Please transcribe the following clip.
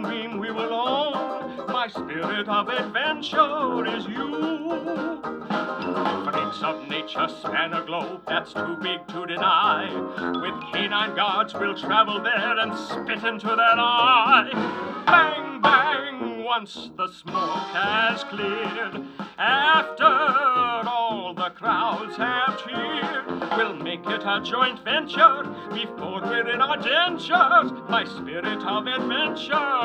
dream we will own. My spirit of adventure is you. Freaks of nature span a globe that's too big to deny. With canine guards we'll travel there and spit into their eye. Bang, bang, once the smoke has cleared, after all the crowds have cheered, we'll make it a joint venture before we're in our dentures. My spirit of adventure